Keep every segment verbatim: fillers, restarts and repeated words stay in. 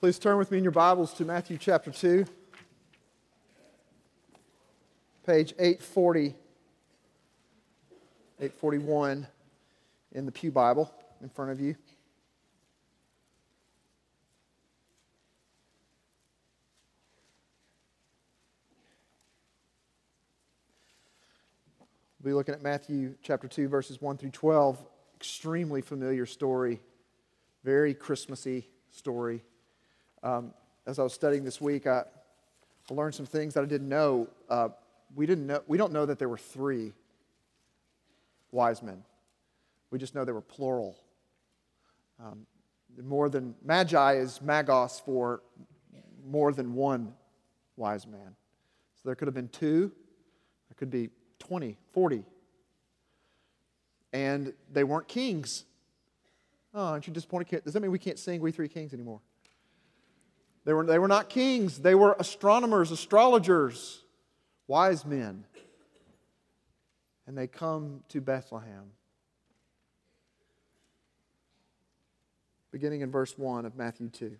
Please turn with me in your Bibles to Matthew chapter two, page eight forty, eight forty-one in the Pew Bible in front of you. We'll be looking at Matthew chapter two, verses one through twelve. Extremely familiar story, very Christmassy story. Um, as I was studying this week, I, I learned some things that I didn't know. Uh, we didn't know. We don't know that there were three wise men. We just know they were plural. Um, more than magi is magos for more than one wise man. So there could have been two. There could be twenty, forty. And they weren't kings. Oh, aren't you disappointed? Does that mean we can't sing We Three Kings anymore? They were, they were not kings. They were astronomers, astrologers, wise men. And they come to Bethlehem. Beginning in verse one of Matthew two.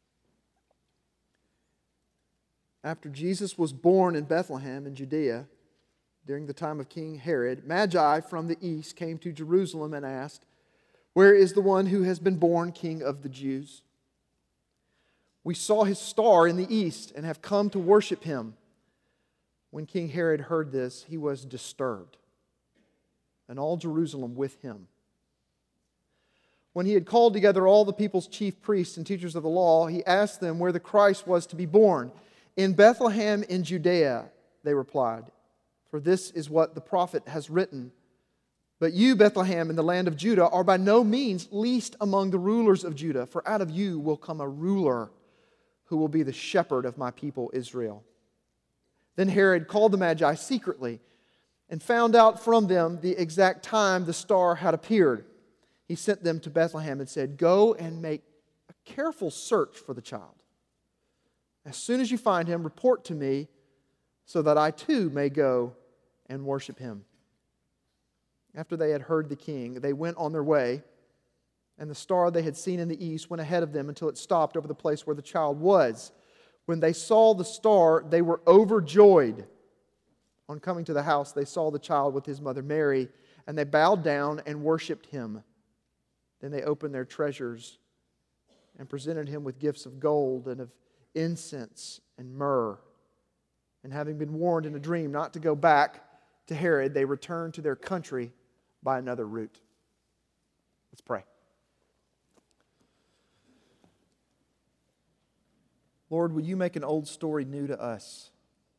After Jesus was born in Bethlehem in Judea, during the time of King Herod, Magi from the east came to Jerusalem and asked, "Where is the one who has been born King of the Jews? We saw his star in the east and have come to worship him." When King Herod heard this, he was disturbed, and all Jerusalem with him. When he had called together all the people's chief priests and teachers of the law, he asked them where the Christ was to be born. "In Bethlehem in Judea," they replied, "for this is what the prophet has written. But you, Bethlehem, in the land of Judah, are by no means least among the rulers of Judah, for out of you will come a ruler who will be the shepherd of my people Israel." Then Herod called the Magi secretly and found out from them the exact time the star had appeared. He sent them to Bethlehem and said, "Go and make a careful search for the child. As soon as you find him, report to me, so that I too may go and worship him." After they had heard the king, they went on their way, and the star they had seen in the east went ahead of them until it stopped over the place where the child was. When they saw the star, they were overjoyed. On coming to the house, they saw the child with his mother Mary, and they bowed down and worshipped him. Then they opened their treasures and presented him with gifts of gold and of incense and myrrh. And having been warned in a dream not to go back to Herod, they returned to their country by another route. Let's pray. Lord, will you make an old story new to us?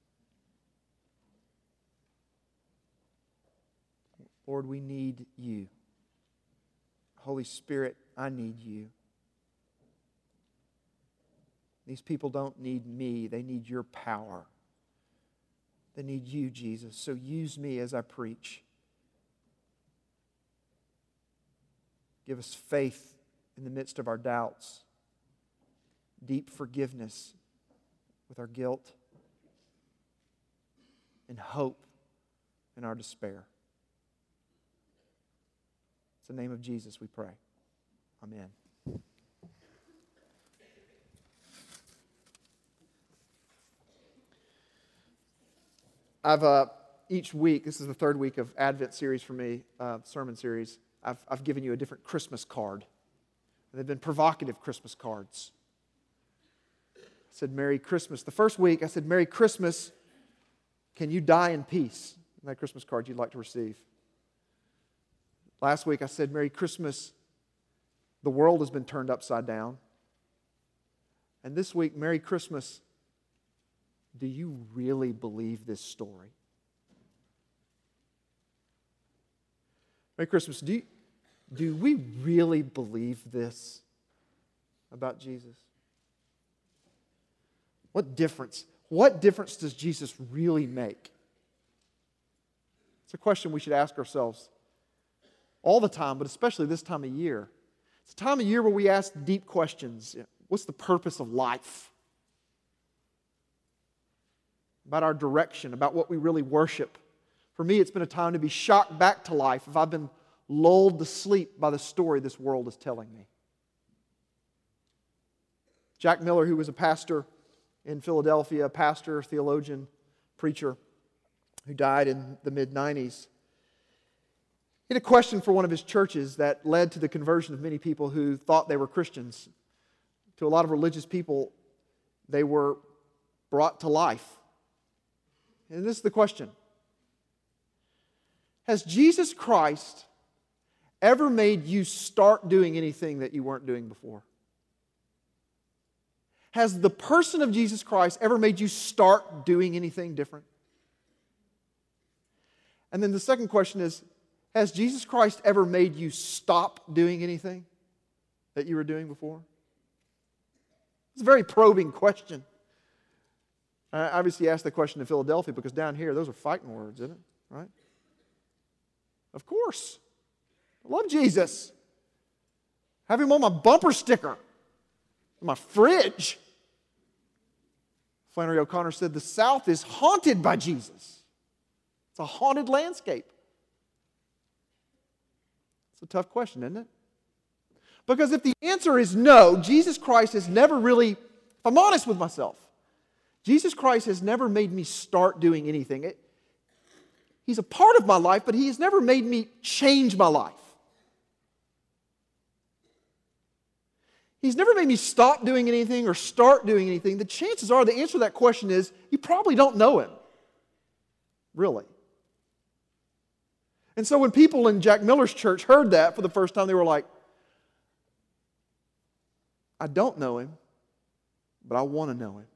Lord, we need you. Holy Spirit, I need you. These people don't need me, they need your power. They need you, Jesus. So use me as I preach. Give us faith in the midst of our doubts, deep forgiveness with our guilt, and hope in our despair. It's the name of Jesus we pray. Amen. I've uh, each week, this is the third week of Advent series for me, uh, sermon series, I've, I've given you a different Christmas card. They've been provocative Christmas cards. I said, "Merry Christmas." The first week, I said, "Merry Christmas, can you die in peace?" And that Christmas card you'd like to receive. Last week, I said, "Merry Christmas, the world has been turned upside down." And this week, "Merry Christmas, do you really believe this story?" Merry Christmas. Do, you, do we really believe this about Jesus? What difference? What difference does Jesus really make? It's a question we should ask ourselves all the time, but especially this time of year. It's a time of year where we ask deep questions. What's the purpose of life? About our direction, about what we really worship. For me, it's been a time to be shocked back to life if I've been lulled to sleep by the story this world is telling me. Jack Miller, who was a pastor in Philadelphia, a pastor, theologian, preacher, who died in the mid nineties, he had a question for one of his churches that led to the conversion of many people who thought they were Christians. To a lot of religious people, they were brought to life. And this is the question: has Jesus Christ ever made you start doing anything that you weren't doing before? Has the person of Jesus Christ ever made you start doing anything different? And then the second question is, has Jesus Christ ever made you stop doing anything that you were doing before? It's a very probing question. I obviously asked the question in Philadelphia because down here, those are fighting words, isn't it? Right? Of course. I love Jesus. Have Him on my bumper sticker, on my fridge. Flannery O'Connor said the South is haunted by Jesus. It's a haunted landscape. It's a tough question, isn't it? Because if the answer is no, Jesus Christ has never really, if I'm honest with myself, Jesus Christ has never made me start doing anything. It, he's a part of my life, but He has never made me change my life. He's never made me stop doing anything or start doing anything. The chances are the answer to that question is you probably don't know Him. Really. And so when people in Jack Miller's church heard that for the first time, they were like, I don't know Him, but I want to know Him.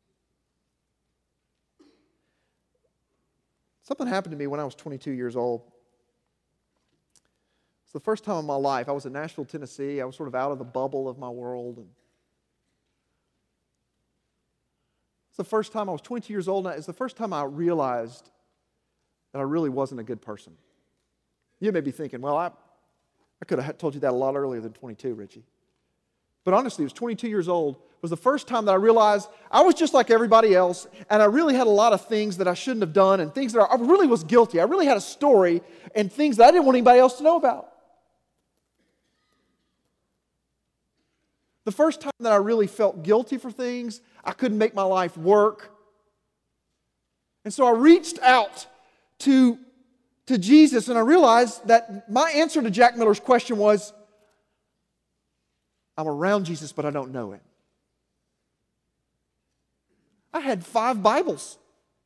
Something happened to me when I was twenty-two years old. It's the first time in my life. I was in Nashville, Tennessee. I was sort of out of the bubble of my world. And it's the first time I was twenty-two years old, and it's the first time I realized that I really wasn't a good person. You may be thinking, well, I, I could have told you that a lot earlier than twenty-two, Richie. But honestly, it was twenty-two years old. It was the first time that I realized I was just like everybody else, and I really had a lot of things that I shouldn't have done, and things that I really was guilty. I really had a story and things that I didn't want anybody else to know about. The first time that I really felt guilty for things, I couldn't make my life work. And so I reached out to, to Jesus, and I realized that my answer to Jack Miller's question was, I'm around Jesus, but I don't know Him. I had five Bibles.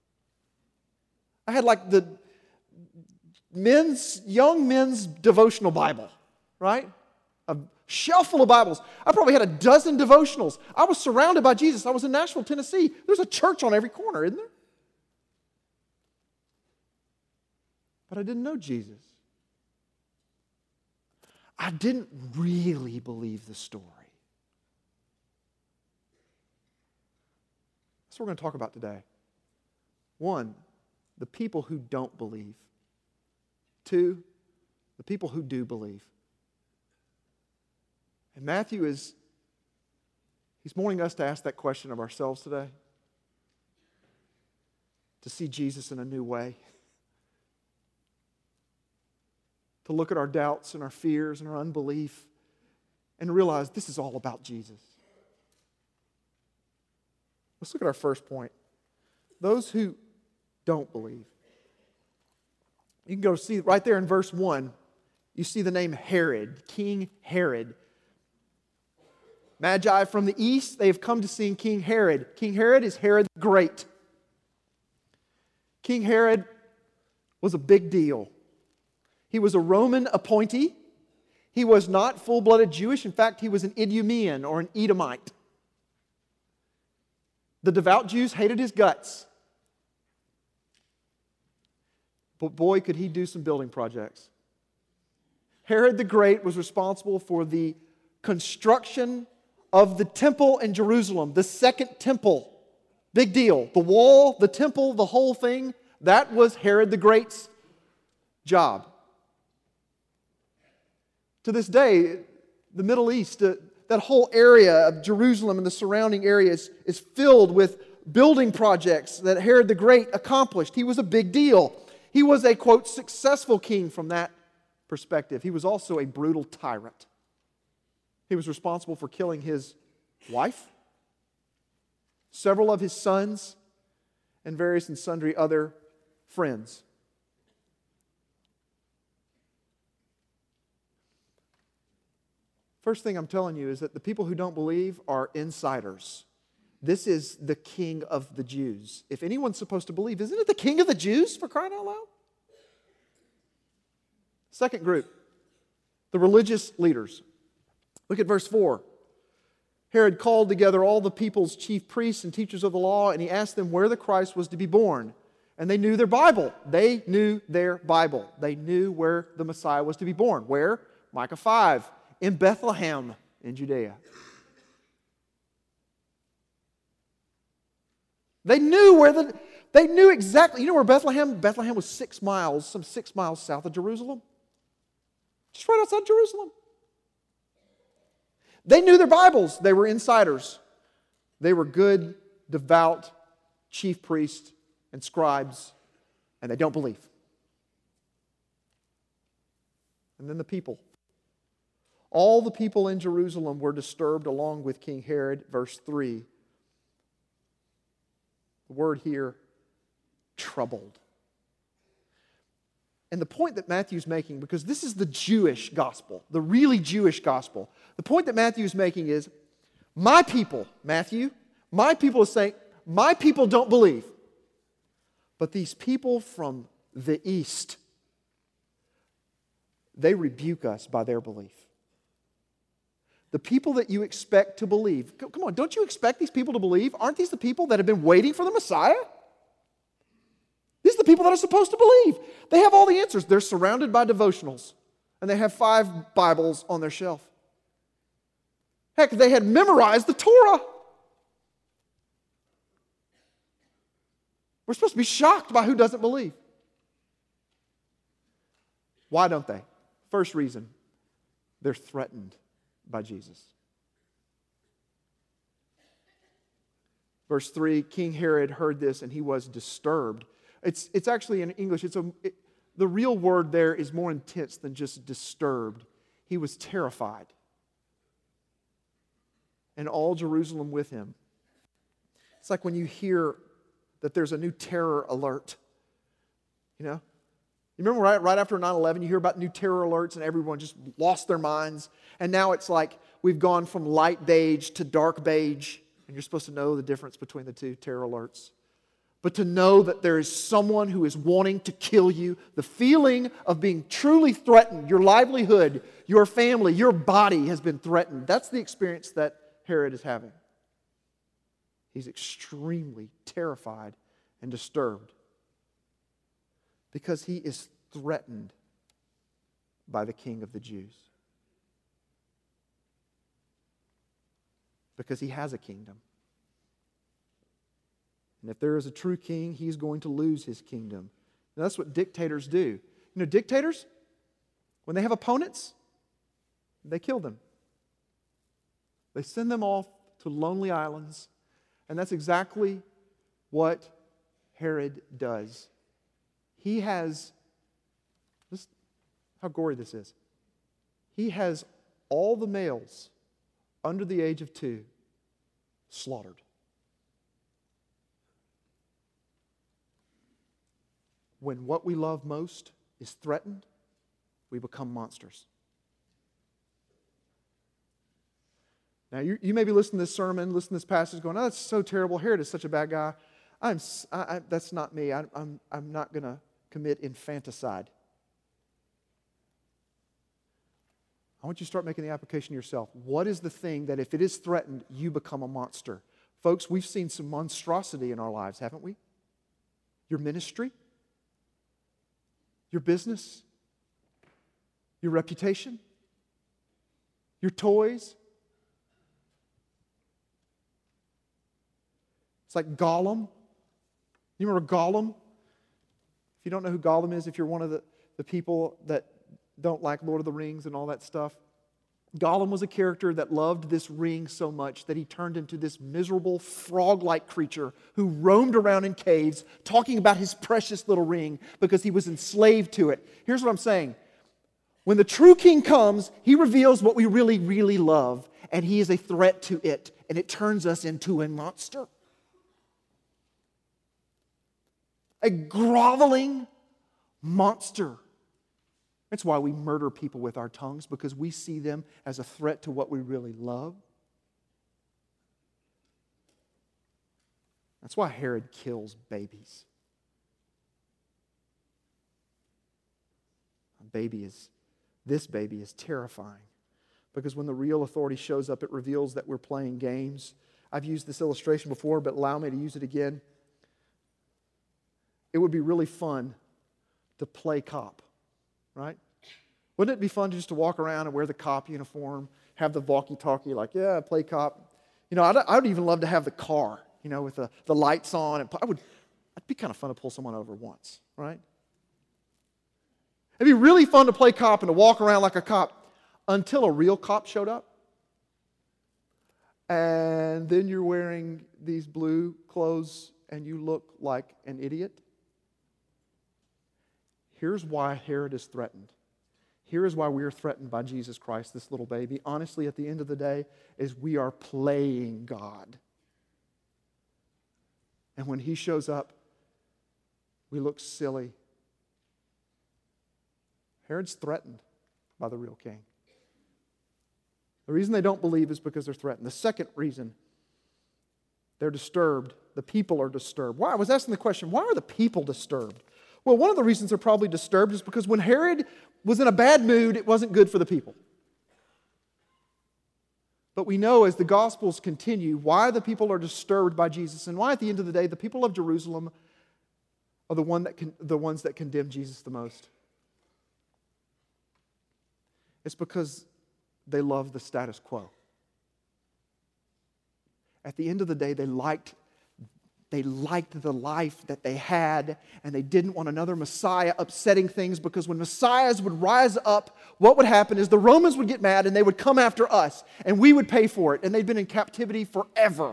I had like the men's, young men's devotional Bible, right? A shelf full of Bibles. I probably had a dozen devotionals. I was surrounded by Jesus. I was in Nashville, Tennessee. There's a church on every corner, isn't there? But I didn't know Jesus. I didn't really believe the story. That's what we're going to talk about today. One, the people who don't believe. Two, the people who do believe. And Matthew is, he's wanting us to ask that question of ourselves today. To see Jesus in a new way. To look at our doubts and our fears and our unbelief and realize this is all about Jesus. Let's look at our first point. Those who don't believe. You can go see right there in verse one, you see the name Herod, King Herod. Magi from the east, they have come to see King Herod. King Herod is Herod the Great. King Herod was a big deal. He was a Roman appointee. He was not full-blooded Jewish. In fact, he was an Idumean or an Edomite. The devout Jews hated his guts. But boy, could he do some building projects. Herod the Great was responsible for the construction of the temple in Jerusalem, the second temple. Big deal. The wall, the temple, the whole thing, that was Herod the Great's job. To this day, the Middle East, uh, that whole area of Jerusalem and the surrounding areas is filled with building projects that Herod the Great accomplished. He was a big deal. He was a, quote, successful king from that perspective. He was also a brutal tyrant. He was responsible for killing his wife, several of his sons, and various and sundry other friends. First thing I'm telling you is that the people who don't believe are insiders. This is the King of the Jews. If anyone's supposed to believe, isn't it the King of the Jews, for crying out loud? Second group, the religious leaders. Look at verse four. Herod called together all the people's chief priests and teachers of the law, and he asked them where the Christ was to be born. And they knew their Bible. They knew their Bible. They knew where the Messiah was to be born. Where? Micah five, in Bethlehem in Judea. They knew where the, they knew exactly, you know where Bethlehem, Bethlehem was six miles, some six miles south of Jerusalem. Just right outside Jerusalem. They knew their Bibles. They were insiders. They were good, devout chief priests and scribes, and they don't believe. And then the people. All the people in Jerusalem were disturbed along with King Herod, verse three. The word here, troubled. And the point that Matthew's making, because this is the Jewish gospel, the really Jewish gospel, the point that Matthew's making is, my people, Matthew, my people is saying, my people don't believe. But these people from the east, they rebuke us by their belief. The people that you expect to believe, come on, don't you expect these people to believe? Aren't these the people that have been waiting for the Messiah? These are the people that are supposed to believe. They have all the answers. They're surrounded by devotionals, and they have five Bibles on their shelf. Heck, they had memorized the Torah. We're supposed to be shocked by who doesn't believe. Why don't they? First reason, they're threatened by Jesus. Verse three, King Herod heard this and he was disturbed. It's, it's actually in English, it's a, it, the real word there is more intense than just disturbed. He was terrified. And all Jerusalem with him. It's like when you hear that there's a new terror alert. You know? You remember right, right after nine eleven, you hear about new terror alerts and everyone just lost their minds. And now it's like we've gone from light beige to dark beige. And you're supposed to know the difference between the two terror alerts. But to know that there is someone who is wanting to kill you, the feeling of being truly threatened, your livelihood, your family, your body has been threatened. That's the experience that Herod is having. He's extremely terrified and disturbed because he is threatened by the King of the Jews. Because he has a kingdom. And if there is a true king, he's going to lose his kingdom. And that's what dictators do. You know, dictators, when they have opponents, they kill them. They send them off to lonely islands. And that's exactly what Herod does. He has, this, how gory this is. He has all the males under the age of two slaughtered. When what we love most is threatened, we become monsters. Now, you, you may be listening to this sermon, listening to this passage, going, oh, that's so terrible. Herod is such a bad guy. I'm, I, I, that's not me. I, I'm, I'm not going to commit infanticide. I want you to start making the application yourself. What is the thing that if it is threatened, you become a monster? Folks, we've seen some monstrosity in our lives, haven't we? Your ministry, your business, your reputation, your toys. It's like Gollum. You remember Gollum? If you don't know who Gollum is, if you're one of the, the people that don't like Lord of the Rings and all that stuff, Gollum was a character that loved this ring so much that he turned into this miserable frog-like creature who roamed around in caves talking about his precious little ring because he was enslaved to it. Here's what I'm saying. When the true king comes, he reveals what we really, really love, and he is a threat to it, and it turns us into a monster. a groveling monster. That's why we murder people with our tongues, because we see them as a threat to what we really love. That's why Herod kills babies. A baby is, this baby is terrifying, because when the real authority shows up, it reveals that we're playing games. I've used this illustration before, but allow me to use it again. It would be really fun to play cop, right? Wouldn't it be fun just to walk around and wear the cop uniform, have the walkie-talkie, like, yeah, play cop. You know, I'd, I'd even love to have the car, you know, with the, the lights on. And I would, it'd be kind of fun to pull someone over once, right? It'd be really fun to play cop and to walk around like a cop until a real cop showed up. And then you're wearing these blue clothes and you look like an idiot. Here's why Herod is threatened. Here is why we are threatened by Jesus Christ, this little baby. Honestly, at the end of the day, is we are playing God. And when He shows up, we look silly. Herod's threatened by the real king. The reason they don't believe is because they're threatened. The second reason, they're disturbed. The people are disturbed. Why? I was asking the question, why are the people disturbed? Well, one of the reasons they're probably disturbed is because when Herod was in a bad mood, it wasn't good for the people. But we know as the Gospels continue why the people are disturbed by Jesus, and why at the end of the day the people of Jerusalem are the, one that con- the ones that condemn Jesus the most. It's because they love the status quo. At the end of the day, they liked They liked the life that they had, and they didn't want another Messiah upsetting things, because when Messiahs would rise up, what would happen is the Romans would get mad and they would come after us, and we would pay for it, and they'd been in captivity forever.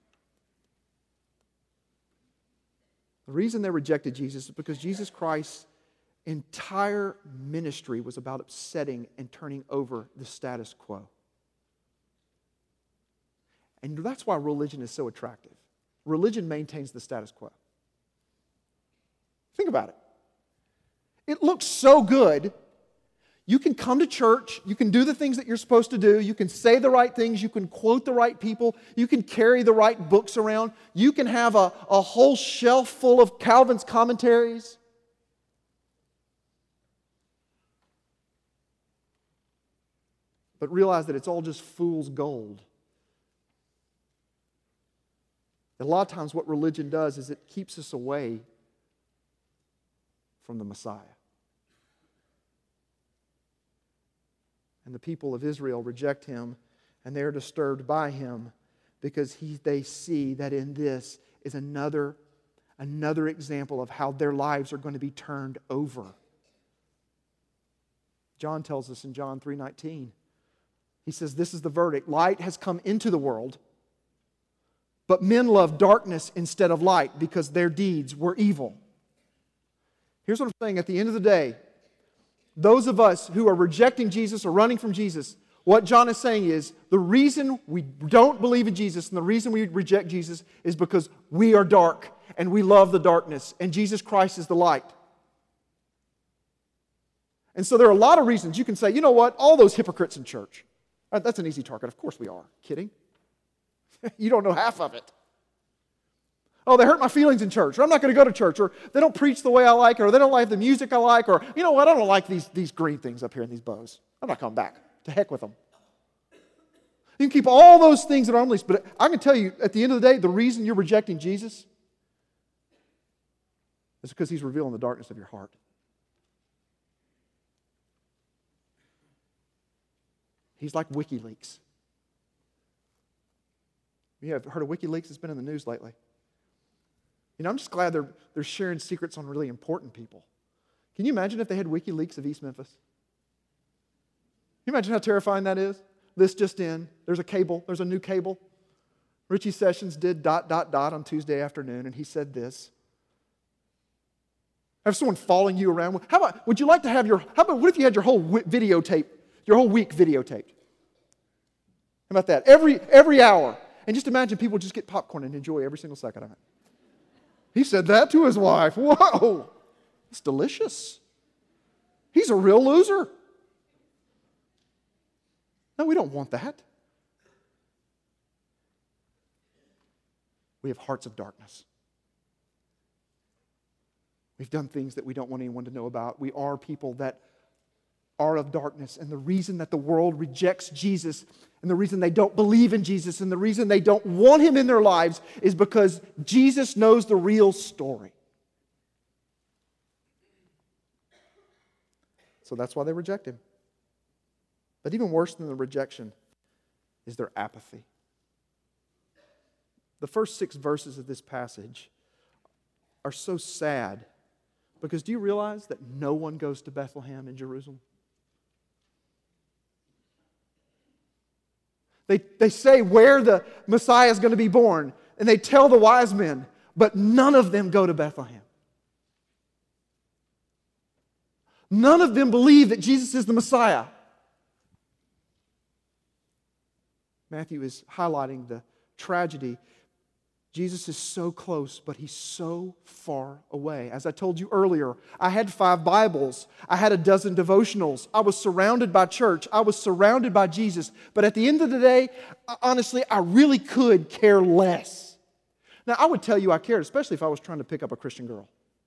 The reason they rejected Jesus is because Jesus Christ's entire ministry was about upsetting and turning over the status quo. And that's why religion is so attractive. Religion maintains the status quo. Think about it. It looks so good. You can come to church, you can do the things that you're supposed to do, you can say the right things, you can quote the right people, you can carry the right books around, you can have a, a whole shelf full of Calvin's commentaries. But realize that it's all just fool's gold. A lot of times what religion does is it keeps us away from the Messiah. And the people of Israel reject Him, and they are disturbed by Him because he, they see that in this is another, another example of how their lives are going to be turned over. John tells us in John three nineteen, he says, this is the verdict. Light has come into the world, but men love darkness instead of light because their deeds were evil. Here's what I'm saying. At the end of the day, those of us who are rejecting Jesus or running from Jesus, what John is saying is the reason we don't believe in Jesus and the reason we reject Jesus is because we are dark and we love the darkness, and Jesus Christ is the light. And so there are a lot of reasons you can say, you know what, all those hypocrites in church. That's an easy target. Of course we are. Kidding? You don't know half of it. Oh, they hurt my feelings in church, or I'm not going to go to church, or they don't preach the way I like, or they don't like the music I like, or you know what, I don't like these, these green things up here and these bows. I'm not coming back. To heck with them. You can keep all those things that are on the list, but I can tell you, at the end of the day, the reason you're rejecting Jesus is because He's revealing the darkness of your heart. He's like WikiLeaks. You have heard of WikiLeaks? It's been in the news lately. You know, I'm just glad they're, they're sharing secrets on really important people. Can you imagine if they had WikiLeaks of East Memphis? Can you imagine how terrifying that is? This just in. There's a cable. There's a new cable. Richie Sessions did dot, dot, dot on Tuesday afternoon, and he said this. Have someone following you around. How about, would you like to have your, how about, what if you had your whole videotape, your whole week videotaped? How about that? Every, every hour. And just imagine people just get popcorn and enjoy every single second of it. He said that to his wife. Whoa, it's delicious. He's a real loser. No, we don't want that. We have hearts of darkness. We've done things that we don't want anyone to know about. We are people that are of darkness. And the reason that the world rejects Jesus, and the reason they don't believe in Jesus, and the reason they don't want Him in their lives is because Jesus knows the real story. So that's why they reject Him. But even worse than the rejection is their apathy. The first six verses of this passage are so sad because do you realize that no one goes to Bethlehem in Jerusalem? They, they say where the Messiah is going to be born, and they tell the wise men, but none of them go to Bethlehem. None of them believe that Jesus is the Messiah. Matthew is highlighting the tragedy. Jesus is so close, but He's so far away. As I told you earlier, I had five Bibles. I had a dozen devotionals. I was surrounded by church. I was surrounded by Jesus. But at the end of the day, honestly, I really could care less. Now, I would tell you I cared, especially if I was trying to pick up a Christian girl.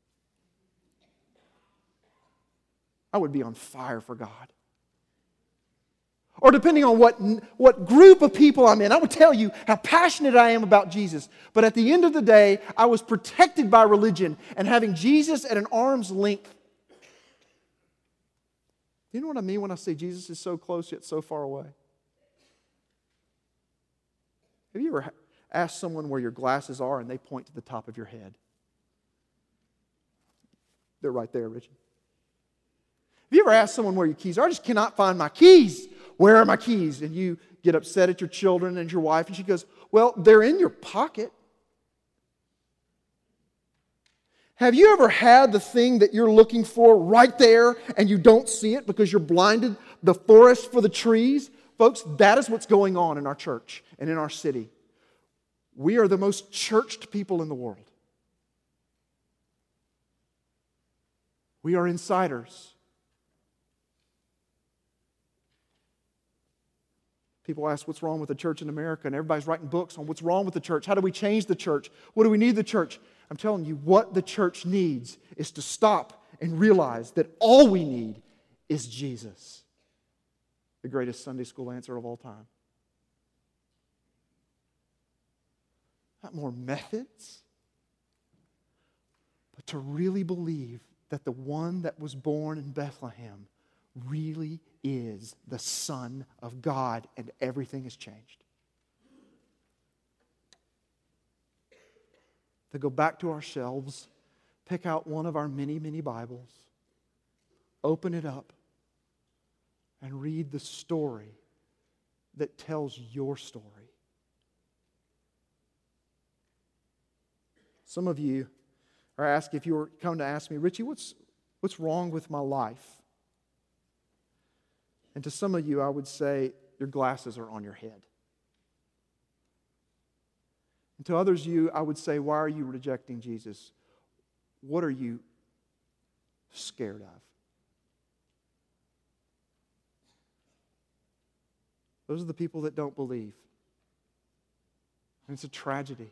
I would be on fire for God. Or depending on what, what group of people I'm in, I would tell you how passionate I am about Jesus. But at the end of the day, I was protected by religion and having Jesus at an arm's length. You know what I mean when I say Jesus is so close yet so far away? Have you ever asked someone where your glasses are and they point to the top of your head? They're right there, Richard. Have you ever asked someone where your keys are? I just cannot find my keys. Where are my keys? And you get upset at your children and your wife, and she goes, well, they're in your pocket. Have you ever had the thing that you're looking for right there and you don't see it because you're blinded, the forest for the trees? Folks, that is what's going on in our church and in our city. We are the most churched people in the world. We are insiders. People ask what's wrong with the church in America, and everybody's writing books on what's wrong with the church. How do we change the church? What do we need the church? I'm telling you, what the church needs is to stop and realize that all we need is Jesus. The greatest Sunday school answer of all time. Not more methods, but to really believe that the one that was born in Bethlehem really is the Son of God, and everything has changed. To go back to our shelves, pick out one of our many, many Bibles, open it up, and read the story that tells your story. Some of you are asking, if you were coming to ask me, Richie, what's, what's wrong with my life? And to some of you, I would say, your glasses are on your head. And to others of you, I would say, why are you rejecting Jesus? What are you scared of? Those are the people that don't believe. And it's a tragedy.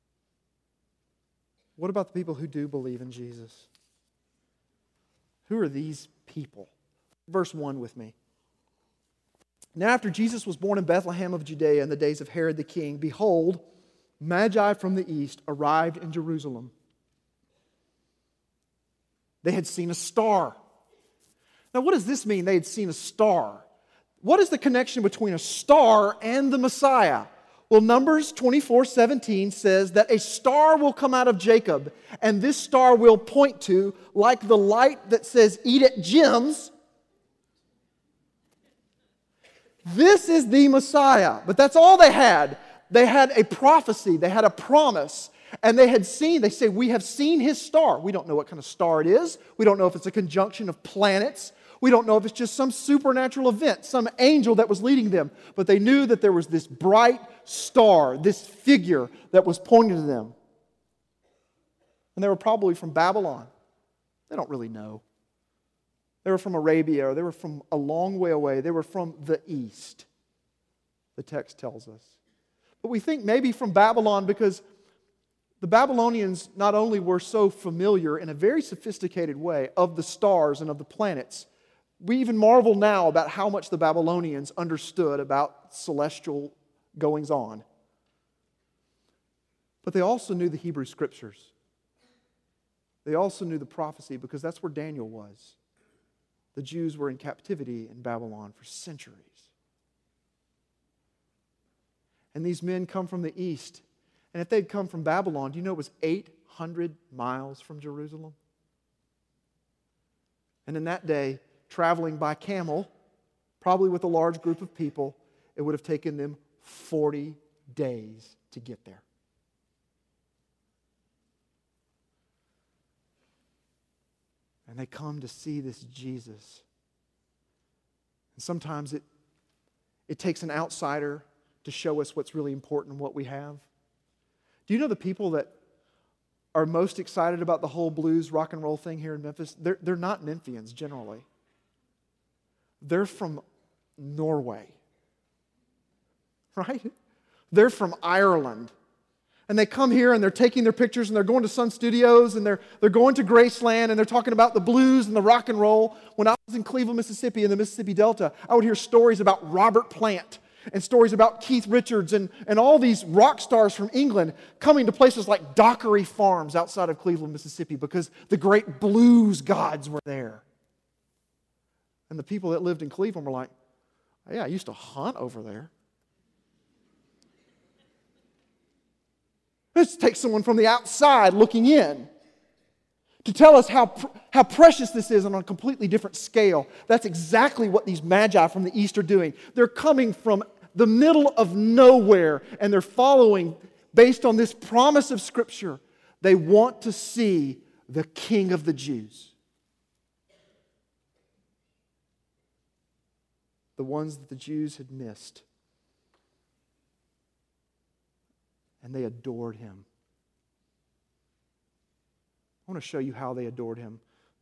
What about the people who do believe in Jesus? Who are these people? Verse one with me. Now after Jesus was born in Bethlehem of Judea in the days of Herod the king, behold, Magi from the east arrived in Jerusalem. They had seen a star. Now what does this mean, they had seen a star? What is the connection between a star and the Messiah? Well, Numbers twenty-four seventeen says that a star will come out of Jacob, and this star will point to, like the light that says, eat at Jim's, this is the Messiah. But that's all they had. They had a prophecy. They had a promise. And they had seen, they say, we have seen his star. We don't know what kind of star it is. We don't know if it's a conjunction of planets. We don't know if it's just some supernatural event, some angel that was leading them. But they knew that there was this bright star, this figure that was pointing to them. And they were probably from Babylon. They don't really know. They were from Arabia, or they were from a long way away. They were from the east, the text tells us. But we think maybe from Babylon because the Babylonians not only were so familiar in a very sophisticated way of the stars and of the planets, we even marvel now about how much the Babylonians understood about celestial goings-on. But they also knew the Hebrew Scriptures. They also knew the prophecy because that's where Daniel was. The Jews were in captivity in Babylon for centuries. And these men come from the east. And if they'd come from Babylon, do you know it was eight hundred miles from Jerusalem? And in that day, traveling by camel, probably with a large group of people, it would have taken them forty days to get there. And they come to see this Jesus. And sometimes it, it takes an outsider to show us what's really important and what we have. Do you know the people that are most excited about the whole blues rock and roll thing here in Memphis? They're, they're not Memphians generally. They're from Norway. Right? They're from Ireland. And they come here and they're taking their pictures and they're going to Sun Studios and they're, they're going to Graceland and they're talking about the blues and the rock and roll. When I was in Cleveland, Mississippi in the Mississippi Delta, I would hear stories about Robert Plant and stories about Keith Richards and, and all these rock stars from England coming to places like Dockery Farms outside of Cleveland, Mississippi because the great blues gods were there. And the people that lived in Cleveland were like, yeah, I used to hunt over there. Let's take someone from the outside looking in to tell us how, how precious this is on a completely different scale. That's exactly what these magi from the east are doing. They're coming from the middle of nowhere and they're following based on this promise of Scripture. They want to see the King of the Jews. The ones that the Jews had missed. And they adored Him. I want to show you how they adored Him.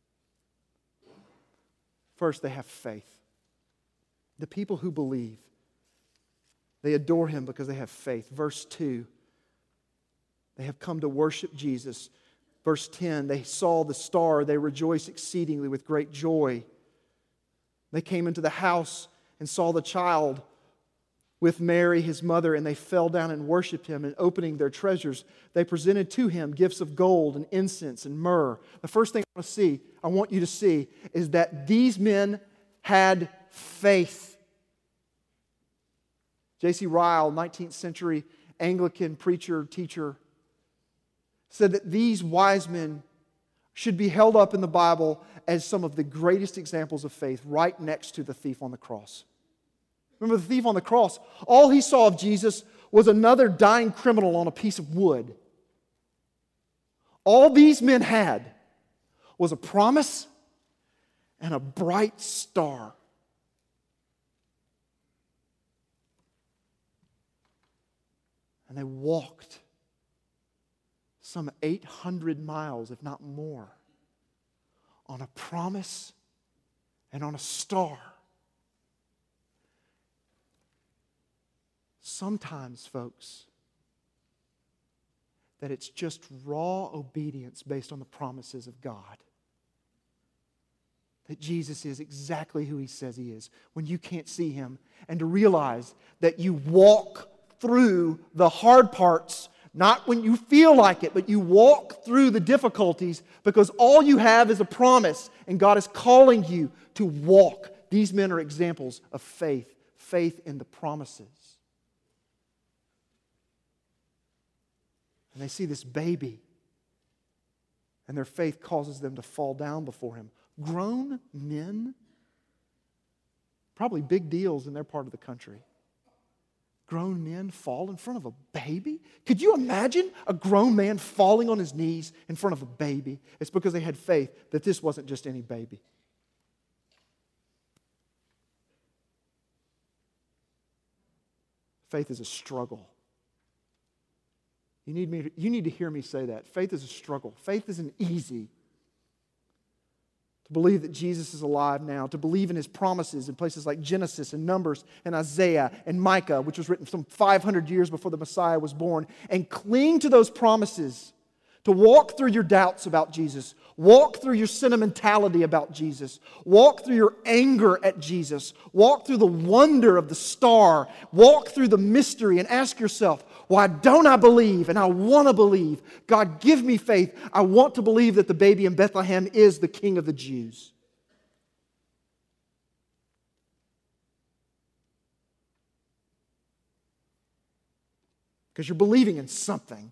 First, they have faith. The people who believe, they adore Him because they have faith. Verse two, they have come to worship Jesus. Verse ten, they saw the star, they rejoiced exceedingly with great joy. They came into the house and saw the child with Mary, His mother, and they fell down and worshiped Him, and opening their treasures, they presented to Him gifts of gold and incense and myrrh. The first thing I want to see, I want you to see, is that these men had faith. J C Ryle, nineteenth century Anglican preacher, teacher, said that these wise men should be held up in the Bible as some of the greatest examples of faith, right next to the thief on the cross. Remember the thief on the cross? All he saw of Jesus was another dying criminal on a piece of wood. All these men had was a promise and a bright star. And they walked some eight hundred miles, if not more, on a promise and on a star. Sometimes, folks, that it's just raw obedience based on the promises of God. That Jesus is exactly who He says He is when you can't see Him. And to realize that you walk through the hard parts, not when you feel like it, but you walk through the difficulties because all you have is a promise and God is calling you to walk. These men are examples of faith, faith in the promises. And they see this baby, and their faith causes them to fall down before Him. Grown men, probably big deals in their part of the country. Grown men fall in front of a baby? Could you imagine a grown man falling on his knees in front of a baby? It's because they had faith that this wasn't just any baby. Faith is a struggle. You need, me to, you need to hear me say that. Faith is a struggle. Faith isn't easy. To believe that Jesus is alive now, to believe in His promises in places like Genesis and Numbers and Isaiah and Micah, which was written some five hundred years before the Messiah was born, and cling to those promises, to walk through your doubts about Jesus, walk through your sentimentality about Jesus, walk through your anger at Jesus, walk through the wonder of the star, walk through the mystery and ask yourself, why don't I believe? And I want to believe. God, give me faith. I want to believe that the baby in Bethlehem is the King of the Jews. Because you're believing in something.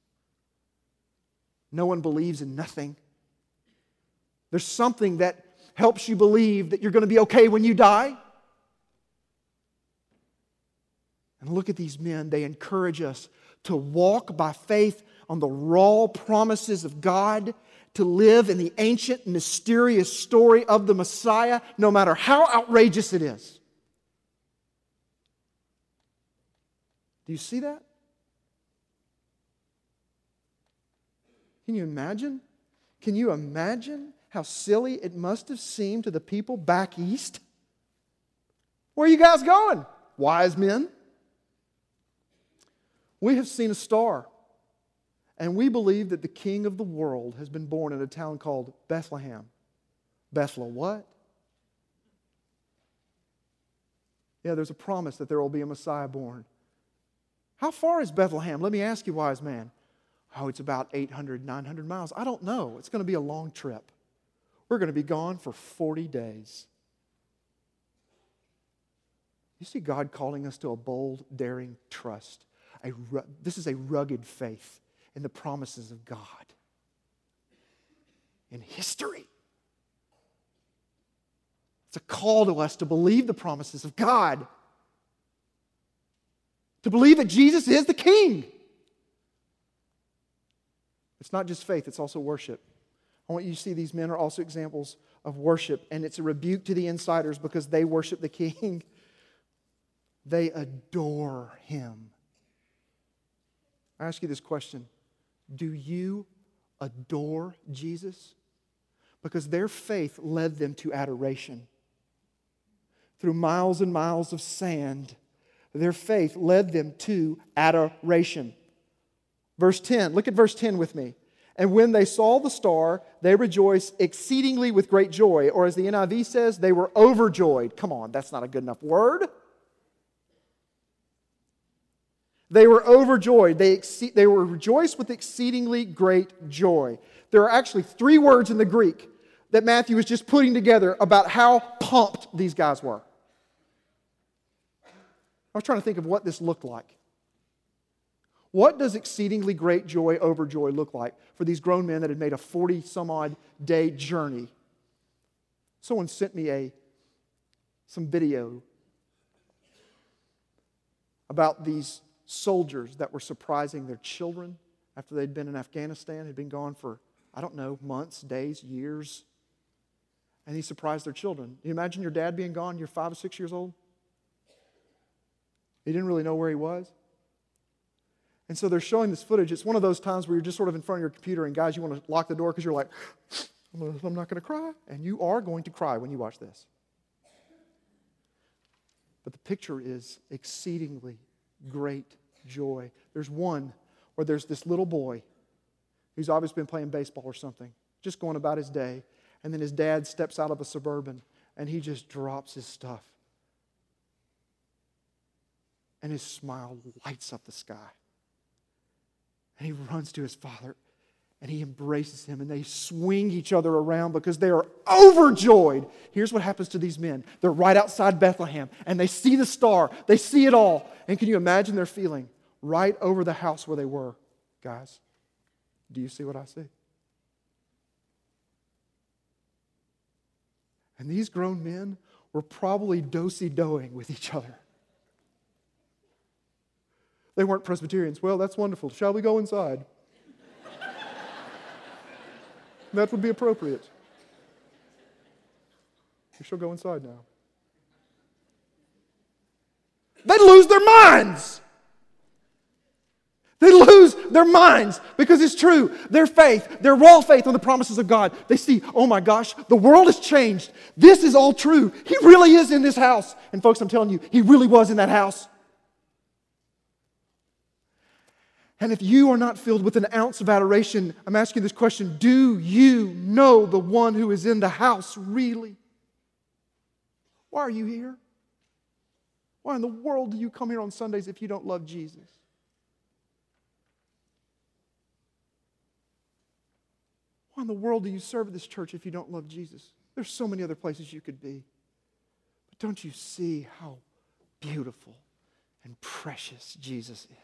No one believes in nothing. There's something that helps you believe that you're going to be okay when you die. And look at these men. They encourage us to walk by faith on the raw promises of God, to live in the ancient, mysterious story of the Messiah, no matter how outrageous it is. Do you see that? Can you imagine? Can you imagine how silly it must have seemed to the people back east? Where are you guys going? Wise men. We have seen a star, and we believe that the King of the world has been born in a town called Bethlehem. Bethlehem what? Yeah, there's a promise that there will be a Messiah born. How far is Bethlehem? Let me ask you, wise man. Oh, it's about eight hundred, nine hundred miles. I don't know. It's going to be a long trip. We're going to be gone for forty days. You see God calling us to a bold, daring trust. A, this is a rugged faith in the promises of God. In history. It's a call to us to believe the promises of God. To believe that Jesus is the King. It's not just faith, it's also worship. I want you to see these men are also examples of worship, and it's a rebuke to the insiders because they worship the King. They adore Him. I ask you this question. Do you adore Jesus? Because their faith led them to adoration. Through miles and miles of sand, their faith led them to adoration. Verse ten, look at verse ten with me. And when they saw the star, they rejoiced exceedingly with great joy. Or as the N I V says, they were overjoyed. Come on, that's not a good enough word. They were overjoyed. They, exce- they were rejoiced with exceedingly great joy. There are actually three words in the Greek that Matthew is just putting together about how pumped these guys were. I was trying to think of what this looked like. What does exceedingly great joy, overjoy look like for these grown men that had made a forty-some-odd day journey? Someone sent me a some video about these soldiers that were surprising their children after they'd been in Afghanistan, had been gone for, I don't know, months, days, years. And he surprised their children. You imagine your dad being gone, you're five or six years old? He didn't really know where he was. And so they're showing this footage. It's one of those times where you're just sort of in front of your computer and guys, you want to lock the door because you're like, I'm not going to cry. And you are going to cry when you watch this. But the picture is exceedingly great joy. There's one where there's this little boy who's obviously been playing baseball or something, just going about his day. And then his dad steps out of a Suburban and he just drops his stuff. And his smile lights up the sky. And he runs to his father and he embraces him and they swing each other around because they are overjoyed. Here's what happens to these men. They're right outside Bethlehem and they see the star. They see it all. And can you imagine their feeling right over the house where they were? Guys, do you see what I see? And these grown men were probably do-si-doing with each other. They weren't Presbyterians. Well, that's wonderful. Shall we go inside? That would be appropriate. We shall go inside now. They'd lose their minds. They lose their minds because it's true. Their faith, their raw faith on the promises of God. They see, oh my gosh, the world has changed. This is all true. He really is in this house. And folks, I'm telling you, He really was in that house. And if you are not filled with an ounce of adoration, I'm asking this question, do you know the one who is in the house really? Why are you here? Why in the world do you come here on Sundays if you don't love Jesus? Why in the world do you serve at this church if you don't love Jesus? There's so many other places you could be. But don't you see how beautiful and precious Jesus is?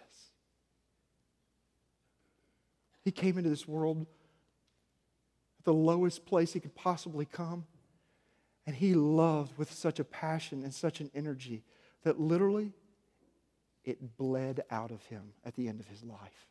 He came into this world at the lowest place He could possibly come. And He loved with such a passion and such an energy that literally it bled out of Him at the end of His life.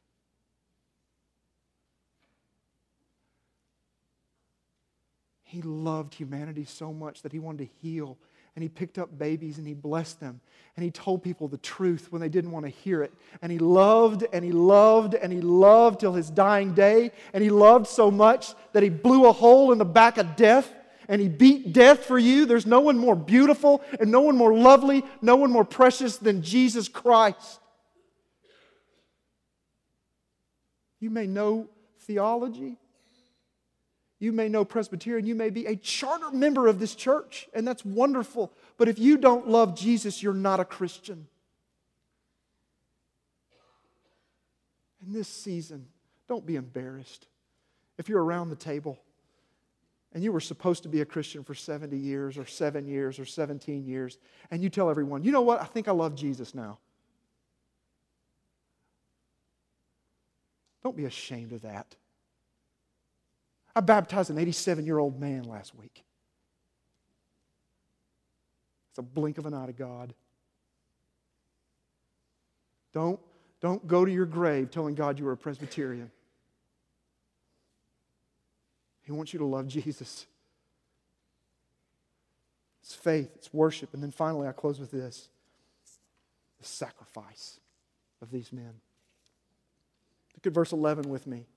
He loved humanity so much that He wanted to heal. And He picked up babies and He blessed them. And He told people the truth when they didn't want to hear it. And He loved and He loved and He loved till His dying day. And He loved so much that He blew a hole in the back of death. And He beat death for you. There's no one more beautiful and no one more lovely, no one more precious than Jesus Christ. You may know theology. You may know Presbyterian. You may be a charter member of this church, and that's wonderful. But if you don't love Jesus, you're not a Christian. In this season, don't be embarrassed. If you're around the table and you were supposed to be a Christian for seventy years or seven years or seventeen years, and you tell everyone, you know what, I think I love Jesus now. Don't be ashamed of that. I baptized an eighty-seven-year-old man last week. It's a blink of an eye to God. Don't, don't go to your grave telling God you were a Presbyterian. He wants you to love Jesus. It's faith, it's worship. And then finally, I close with this. The sacrifice of these men. Look at verse eleven with me.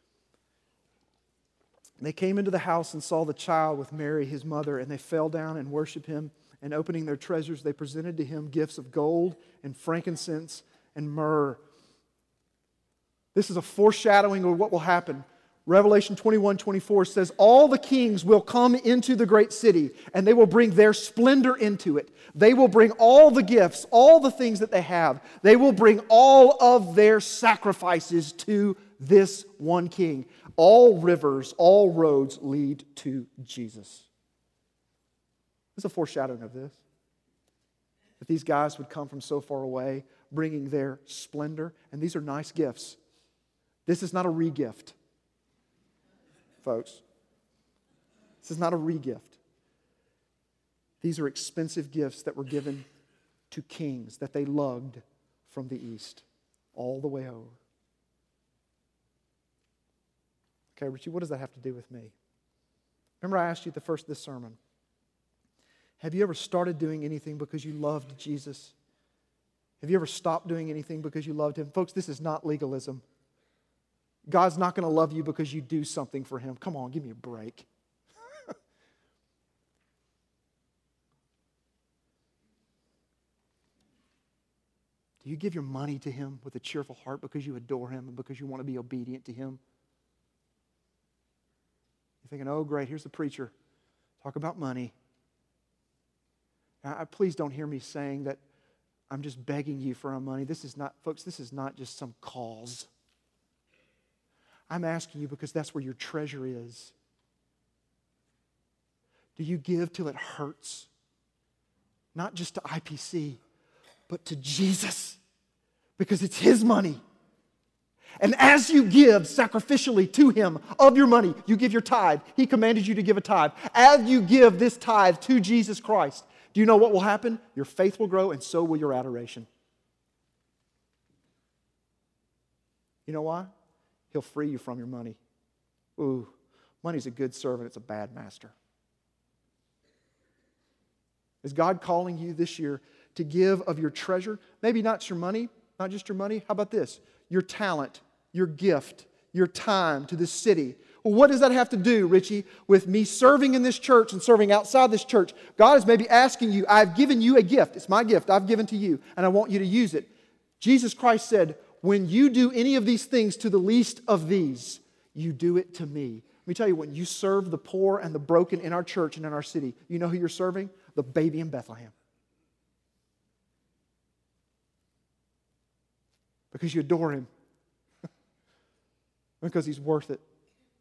They came into the house and saw the child with Mary, his mother, and they fell down and worshiped Him. And opening their treasures, they presented to Him gifts of gold and frankincense and myrrh. This is a foreshadowing of what will happen. Revelation twenty-one twenty-four says, all the kings will come into the great city, and they will bring their splendor into it. They will bring all the gifts, all the things that they have. They will bring all of their sacrifices to this one king. All rivers, all roads lead to Jesus. It's a foreshadowing of this. That these guys would come from so far away, bringing their splendor. And these are nice gifts. This is not a re-gift, folks. This is not a re-gift. These are expensive gifts that were given to kings that they lugged from the east all the way over. Okay, Richie, what does that have to do with me? Remember I asked you at the first of this sermon, have you ever started doing anything because you loved Jesus? Have you ever stopped doing anything because you loved Him? Folks, this is not legalism. God's not going to love you because you do something for Him. Come on, give me a break. Do you give your money to Him with a cheerful heart because you adore Him and because you want to be obedient to Him? You're thinking, oh great, here's the preacher. Talk about money. Now, please don't hear me saying that I'm just begging you for our money. This is not, folks, this is not just some cause. I'm asking you because that's where your treasure is. Do you give till it hurts? Not just to I P C, but to Jesus. Because it's His money. And as you give sacrificially to Him of your money, you give your tithe. He commanded you to give a tithe. As you give this tithe to Jesus Christ, do you know what will happen? Your faith will grow and so will your adoration. You know why? He'll free you from your money. Ooh, money's a good servant, it's a bad master. Is God calling you this year to give of your treasure? Maybe not your money, Not just your money. How about this? Your talent, your gift, your time to this city. Well, what does that have to do, Richie, with me serving in this church and serving outside this church? God is maybe asking you, I've given you a gift. It's my gift. I've given to you, and I want you to use it. Jesus Christ said, when you do any of these things to the least of these, you do it to me. Let me tell you, when you serve the poor and the broken in our church and in our city, you know who you're serving? The baby in Bethlehem. Because you adore Him. Because He's worth it.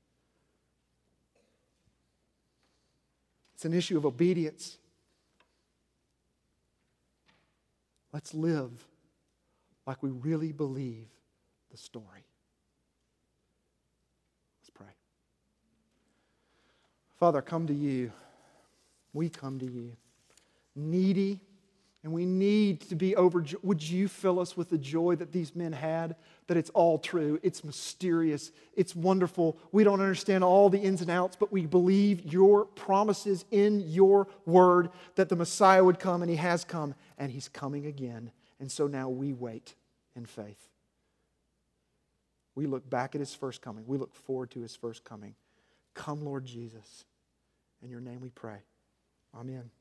It's an issue of obedience. Let's live like we really believe the story. Let's pray. Father, I come to You. We come to You. Needy, and we need to be overjoyed. Would You fill us with the joy that these men had? That it's all true, it's mysterious, it's wonderful. We don't understand all the ins and outs, but we believe Your promises in Your word that the Messiah would come, and He has come, and He's coming again. And so now we wait in faith. We look back at His first coming. We look forward to His first coming. Come, Lord Jesus. In Your name we pray. Amen.